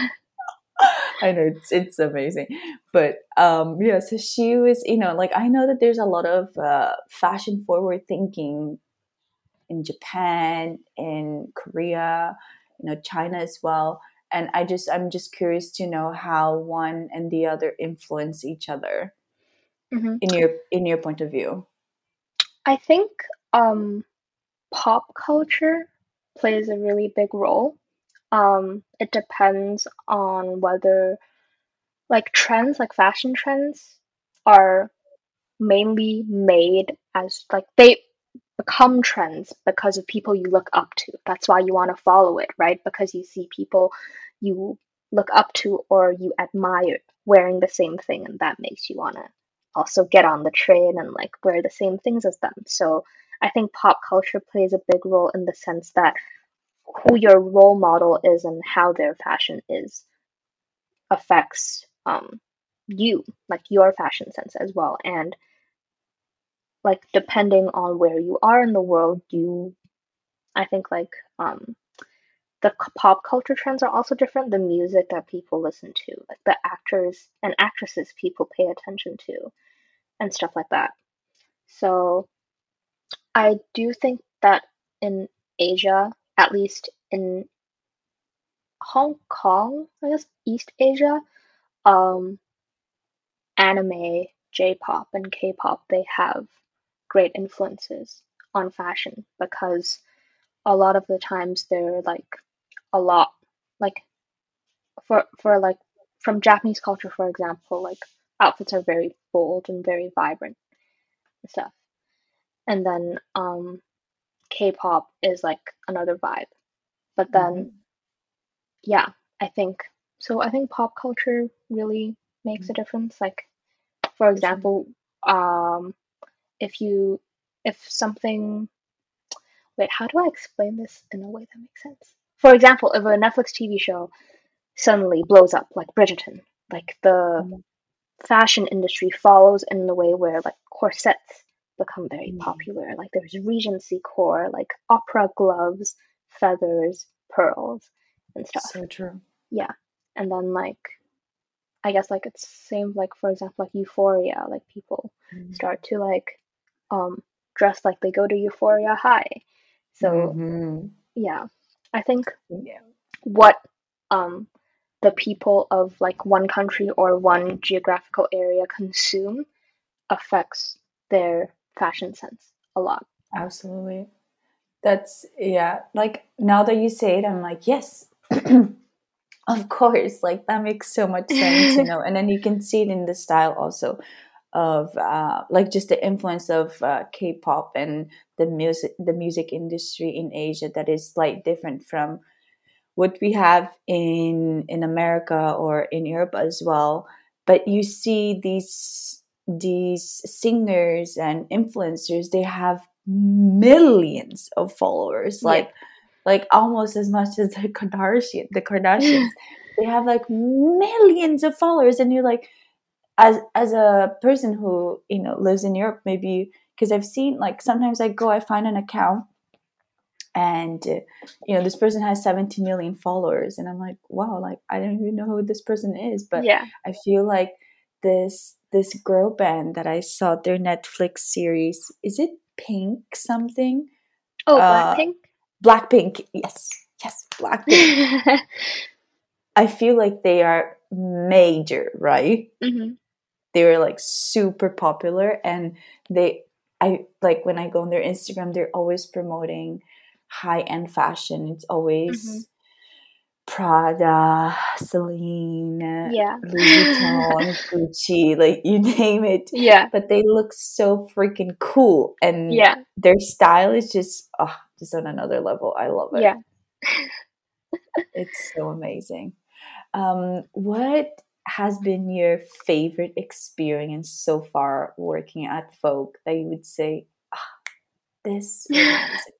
I know it's it's amazing, but um, yeah. So she was, you know, like I know that there's a lot of uh, fashion forward thinking in Japan, in Korea, you know, China as well. And I just I'm just curious to know how one and the other influence each other
Hmm.
in your in your point of view.
I think um, pop culture plays a really big role. Um, it depends on whether, like, trends, like fashion trends, are mainly made as like they become trends because of people you look up to. That's why you want to follow it, right? Because you see people you look up to or you admire wearing the same thing, and that makes you want to also get on the train and like wear the same things as them. So I think pop culture plays a big role in the sense that who your role model is and how their fashion is affects um you, like your fashion sense as well. And like depending on where you are in the world, you I think like um the c- pop culture trends are also different. The music that people listen to, like the actors and actresses people pay attention to, and stuff like that. So I do think that in Asia, at least in Hong Kong, I guess East Asia, um, anime, J-pop, and K-pop, they have great influences on fashion because a lot of the times they're like a lot like for for like from Japanese culture, for example, like outfits are very bold and very vibrant and stuff. And then um K-pop is like another vibe. But then
Mm-hmm.
yeah, I think so I think pop culture really makes a difference. Like for
For sure.
example, um if you if something wait, how do I explain this in a way that makes sense? For example, if a Netflix T V show suddenly blows up like Bridgerton, like the
Mm-hmm.
fashion industry follows in the way where like corsets become very
Mm.
popular. Like there's Regency core, like opera gloves, feathers, pearls, and stuff.
So true.
Yeah. And then like I guess like it's same like for example like Euphoria, like people
Mm.
start to like um dress like they go to Euphoria High. So
Mm-hmm.
yeah. I think
Yeah.
what um the people of like one country or one geographical area consume affects their fashion sense a lot.
Absolutely. That's, yeah. Like, now that you say it, I'm like, yes, of course. Like, that makes so much sense, you know. And then you can see it in the style also of, uh, like, just the influence of uh, K-pop and the music, the music industry in Asia that is like different from what we have in in America or in Europe as well. But you see these these singers and influencers, they have millions of followers,
Yeah.
like like almost as much as the Kardashian the Kardashians. They have like millions of followers, and you're like, as as a person who, you know, lives in Europe, maybe because I've seen, like, sometimes I go, I find an account, and uh, you know, this person has seventy million followers, and I'm like, wow, like, I don't even know who this person is. But
Yeah.
I feel like this this girl band that I saw, their Netflix series, is it Pink something?
Oh,
uh
Blackpink?
Blackpink, yes, yes, Blackpink. I feel like they are major, right?
hmm
They were like super popular, and they I like, when I go on their Instagram, they're always promoting high end fashion. It's
hmm
always Prada, Celine,
Yeah.
Louis Vuitton, Gucci, like, you name it.
Yeah.
But they look so freaking cool, and
Yeah.
their style is just, oh, just on another level. I love it.
Yeah.
It's so amazing. Um, what has been your favorite experience so far working at Vogue that you would say, ah, this was amazing?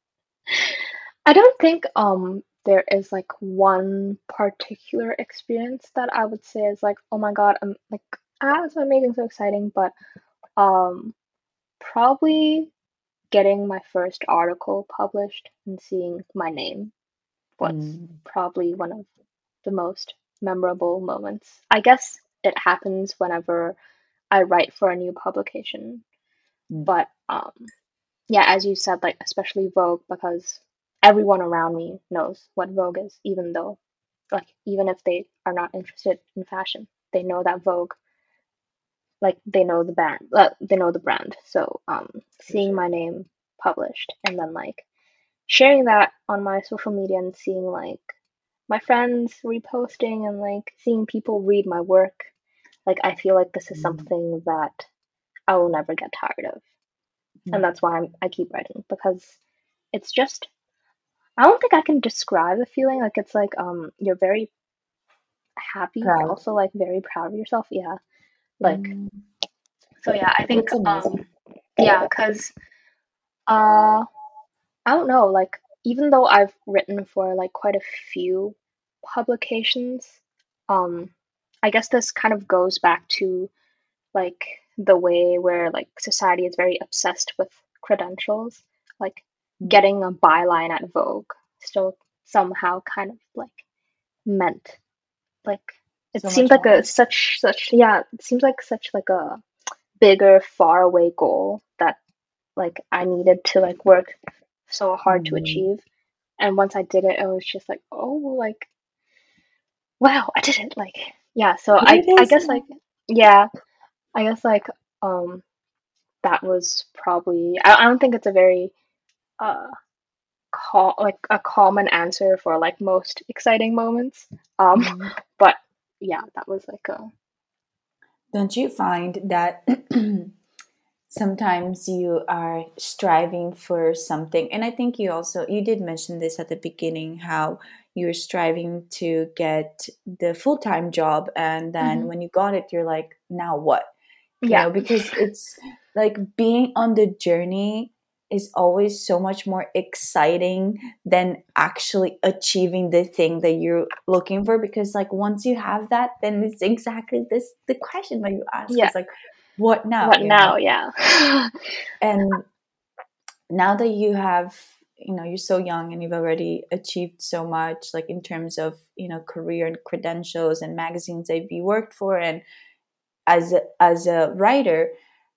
I don't think um there is like one particular experience that I would say is like, oh my God, I'm like, ah, it's so amazing, so exciting, but um probably getting my first article published and seeing my name was
Mm,
probably one of the most memorable moments. I guess it happens whenever I write for a new publication,
mm,
but um yeah, as you said, like especially Vogue, because everyone around me knows what Vogue is, even though, like, even if they are not interested in fashion, they know that Vogue, like, they know the band, uh, they know the brand. So, um,
for
seeing
sure.
my name published and then like sharing that on my social media and seeing like my friends reposting and like seeing people read my work, like, I feel like this is
Mm,
something that I will never get tired of, and
mm.
that's why I'm, I keep writing because it's just I don't think I can describe the feeling. Like it's like um you're very happy but
Proud.
also like very proud of yourself. Yeah. Like
Mm,
so yeah, I think
that's
um
amazing.
yeah, cuz uh I don't know, like even though I've written for like quite a few publications, um I guess this kind of goes back to like the way where like society is very obsessed with credentials. Like
Mm,
getting a byline at Vogue still somehow kind of like meant like it
so
seemed
much
like a
more.
such such yeah it seems like such like a bigger far away goal that like I needed to like work so hard to
Mm.
achieve, and once I did it it was just like, oh, like wow, I did it, like yeah, so
Here
I
it
I
is
guess like
now.
yeah, I guess like um that was probably I, I don't think it's a very uh call like a common answer for like most exciting moments, um
Mm.
but yeah, that was like a
Don't you find that sometimes you are striving for something? And I think you also, you did mention this at the beginning, how you're striving to get the full-time job, and then
mhm.
when you got it, you're like, now what? You
Yeah.
know, because it's like, being on the journey is always so much more exciting than actually achieving the thing that you're looking for. Because like, once you have that, then it's exactly this the question that you ask
Yeah.
is like, what now,
What
you
now?
know?
Yeah.
And now that you have, you know, you're so young and you've already achieved so much, like in terms of, you know, career and credentials and magazines that you worked for, and as a, as a writer,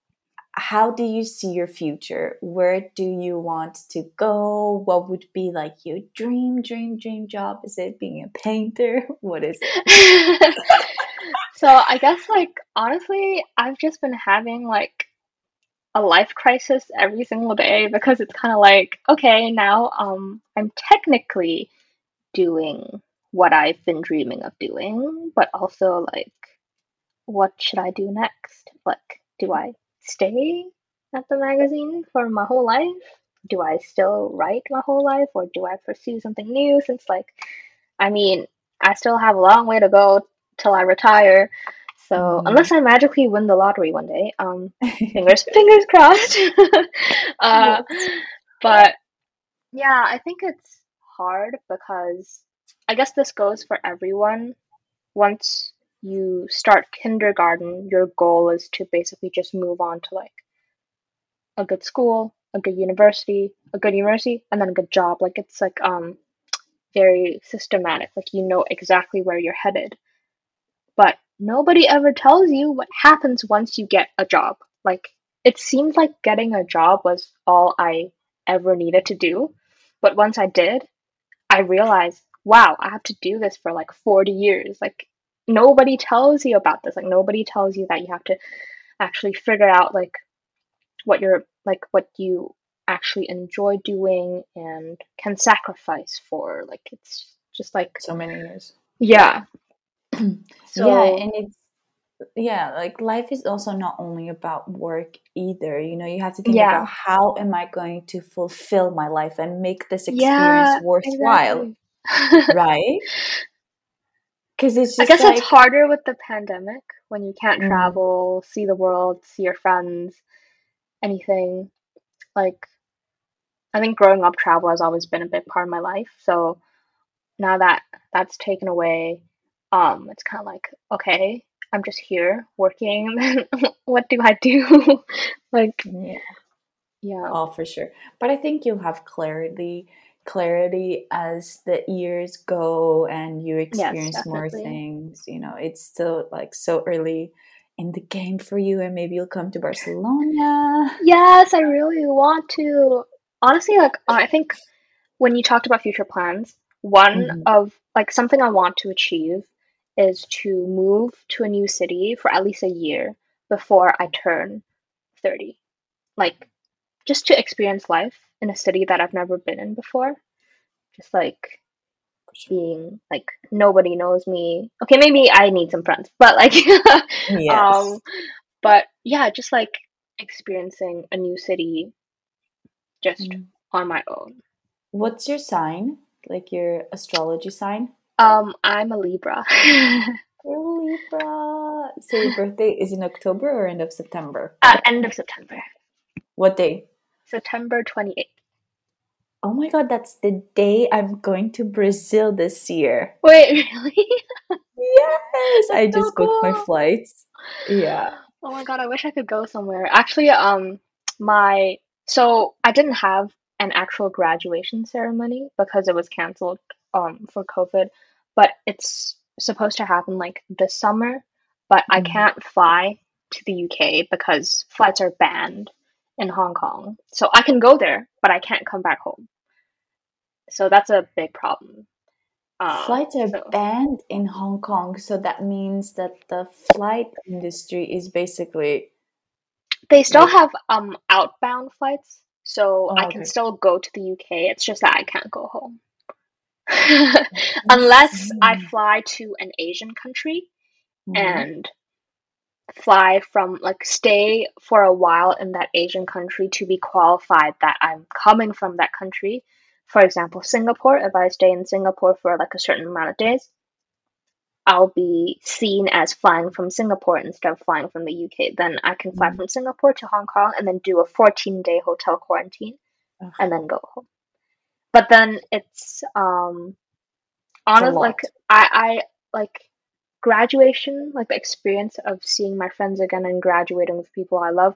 how do you see your future? Where do you want to go? What would be like your dream, dream, dream job? Is it being a painter? What is it?
So I guess like honestly, I've just been having like a life crisis every single day because it's kind of like, okay, now um I'm technically doing what I've been dreaming of doing, but also like what should I do next? Like, do I stay at the magazine for my whole life? Do I still write my whole life, or do I pursue something new? Since, like, I mean, I still have a long way to go till I retire. So,
Mm.
unless I magically win the lottery one day, um, fingers fingers crossed. uh,
Yes.
but yeah, I think it's hard because I guess this goes for everyone. Once you start kindergarten, your goal is to basically just move on to like a good school, a good university, a good university, and then a good job. Like it's like um very systematic. Like you know exactly where you're headed. But nobody ever tells you what happens once you get a job. Like it seemed like getting a job was all I ever needed to do. But once I did, I realized, wow, I have to do this for like forty years. Like nobody tells you about this. Like nobody tells you that you have to actually figure out like what you're like what you actually enjoy doing and can sacrifice for. Like it's just like
So many years.
yeah.
Yeah,
So
and it's, yeah, like life is also not only about work either. You know, you have to think
yeah.
about how am I going to fulfill my life and make this experience
Yeah,
worthwhile,
exactly.
right? Because it's
I
just
guess it's
like,
harder with the pandemic when you can't
mm,
travel, see the world, see your friends, anything. Like I think growing up, travel has always been a big part of my life. So now that that's taken away, um, it's kind of like, okay, I'm just here working. What do I do? Like,
yeah,
yeah,
oh, for sure. But I think you'll have clarity, clarity as the years go and you
yes,
experience more
definitely.
things. You know, it's still like so early in the game for you, and maybe you'll come to Barcelona.
Yes, I really want to. Honestly, like, I think when you talked about future plans, one
Hmm.
of like something I want to achieve is to move to a new city for at least a year before I turn thirty. Like, just to experience life in a city that I've never been in before. Just like
For sure.
being like nobody knows me. Okay, maybe I need some friends, but like um
Yes.
but yeah, just like experiencing a new city just
Mm.
on my own.
What's your sign? Like your astrology sign?
Um I'm a Libra.
You're Libra. So your birthday is in October or end of September?
At end of September.
What day?
September twenty-eighth.
Oh my God, that's the day I'm going to Brazil this year.
Wait, really?
Yes,
That's
I
so
just booked my
cool.
flights. Yeah.
Oh my God, I wish I could go somewhere. Actually, um, my so I didn't have an actual graduation ceremony because it was canceled um for COVID, but it's supposed to happen like this summer, but I
Mhm.
can't fly to the U K because flights are banned in Hong Kong. So I can go there, but I can't come back home. So that's a big problem. Uh,
Flights are
so
banned in Hong Kong, so that means that the flight industry is basically
they still
like,
have um outbound flights, so I
oh,
can
okay.
still go to the U K. It's just that I can't go home. Unless I
Insane.
fly to an Asian country
Hmm.
and fly from like stay for a while in that Asian country to be qualified that I'm coming from that country. For example, Singapore, if I stay in Singapore for like a certain amount of days, I'll be seen as flying from Singapore instead of flying from the U K. Then I can fly from Singapore to Hong Kong and then do a fourteen day hotel quarantine and then go home. But then it's um
It's a
honest like
lot.
I I like graduation, like the experience of seeing my friends again and graduating with people I love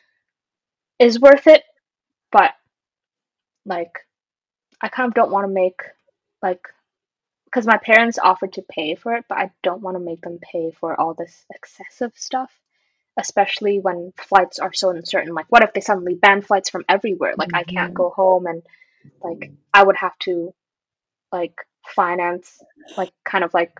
is worth it, but like I kind of don't want to make like because my parents offered to pay for it, but I don't want to make them pay for all this excessive stuff, especially when flights are so uncertain. Like, what if they suddenly ban flights from everywhere? Like, I can't
Mhm.
go home, and like I would have to like finance like kind of like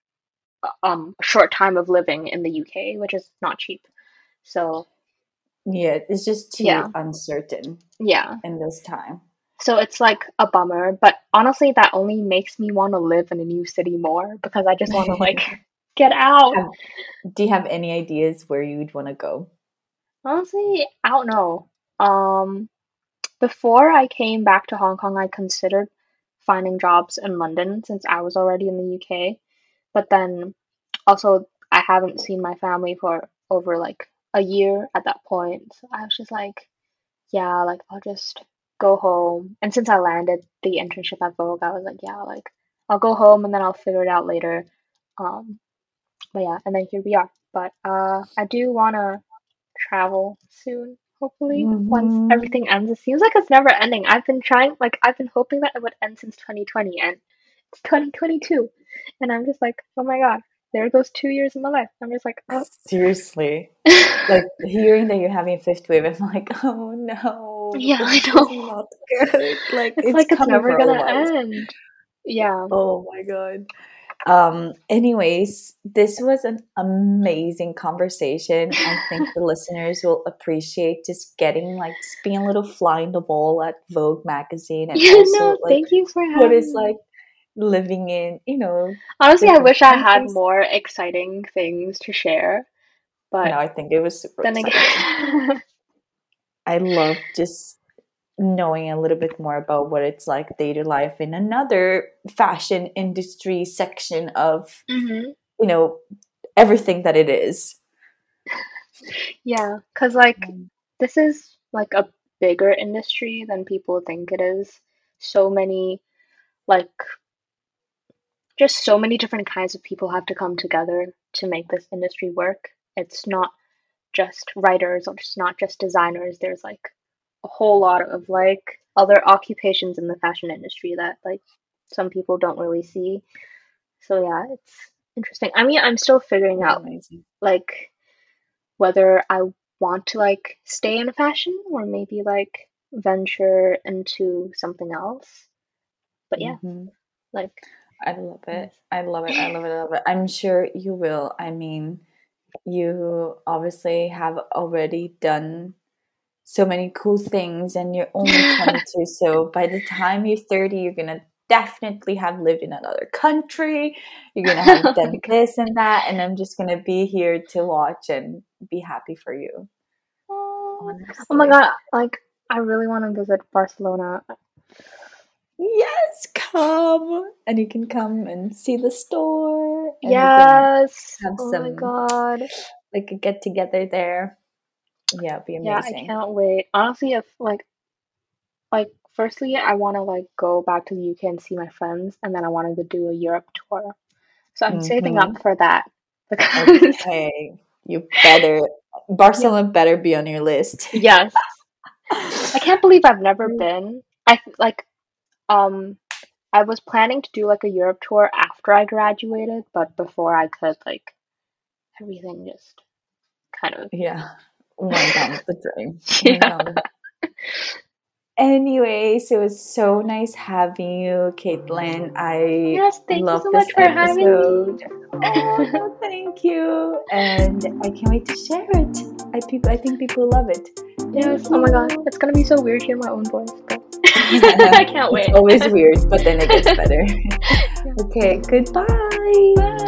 um a short time of living in the U K, which is not cheap. So
Yeah, it's just
yeah,
too uncertain
yeah.
in this time.
So it's like a bummer, but honestly, that only makes me want to live in a new city more because I just want to like get out.
Have, do you have any ideas where you'd want to go?
Honestly, I don't know. Um, before I came back to Hong Kong, I considered finding jobs in London since I was already in the U K. But then also, I haven't seen my family for over like a year at that point. So I was just like, yeah, like I'll just go home. And since I landed the internship at Vogue, I was like, yeah, like I'll go home and then I'll figure it out later. Um, but yeah, and then here we are. But uh, I do wanna travel soon, hopefully, once
Hmm.
everything ends. It seems like it's never ending. I've been trying, like, I've been hoping that it would end since twenty twenty, and it's twenty twenty-two. And I'm just like, oh my God, there goes two years of my life. I'm just like, oh.
Seriously. Like hearing that you're having a fifth wave, I'm like, oh no,
Yeah, I
this is
know.
not good. Like
It's
it's
like it's
coming
never
for all
gonna
of us.
end. Yeah.
Oh my God. Um, anyways, this was an amazing conversation. I think the listeners will appreciate just getting like just being a little fly in the wall at Vogue magazine and
Yeah,
also
no,
like
thank you for
what is
having me.
like living in, you know,
Honestly, I
different
wish I had
countries.
more exciting things to share, but
No, I think it was super
then
exciting.
again,
I love just knowing a little bit more about what it's like day to life in another fashion industry section of,
hmm
you know, everything that it is.
yeah, because like
Um,
this is like a bigger industry than people think it is. So many, like, just so many different kinds of people have to come together to make this industry work. It's not just writers or it's not just designers. There's like a whole lot of like other occupations in the fashion industry that like some people don't really see. So yeah, it's interesting. I mean, I'm still figuring
It's
out
amazing.
like whether I want to like stay in fashion or maybe like venture into something else. But yeah,
Hmm.
like
I love
yes.
it. I love it. I love it. I love it. I'm sure you will. I mean, you obviously have already done so many cool things and you're only twenty-two. So by the time you're thirty, you're going to definitely have lived in another country. You're going to have
Oh my
done
god.
this and that. And I'm just going to be here to watch and be happy for you,
Oh, oh my
honestly.
god, like I really want to visit Barcelona.
Yes, come. And you can come and see the store and we can
Yes.
have
Oh my
some
god.
like a get together there. Yeah, it'd be
Yeah, I
amazing.
can't wait. Honestly, if like like firstly I want to like go back to the U K and see my friends and then I wanted to do a Europe tour. So I'm saving up
Mm-hmm.
for that because
Okay. You better,
yeah.
Barcelona better be on your list.
Yes. I can't believe I've never been. I like um I was planning to do like a Europe tour after I graduated, but before I could like everything just kind of
Yeah. Went down the drain. Went
yeah.
down the. Anyways, it was so nice having you, Caitlin. I
Yes, thank you
love
so
this
much for having
episode.
me.
Oh no, thank you. And I can't wait to share it. I people I think people love it. Thank
Yes, oh my god,
you.
it's gonna be so weird hearing my own voice, but I can't
It's
wait.
always weird, but then it gets better.
Yeah.
Okay, goodbye.
Bye.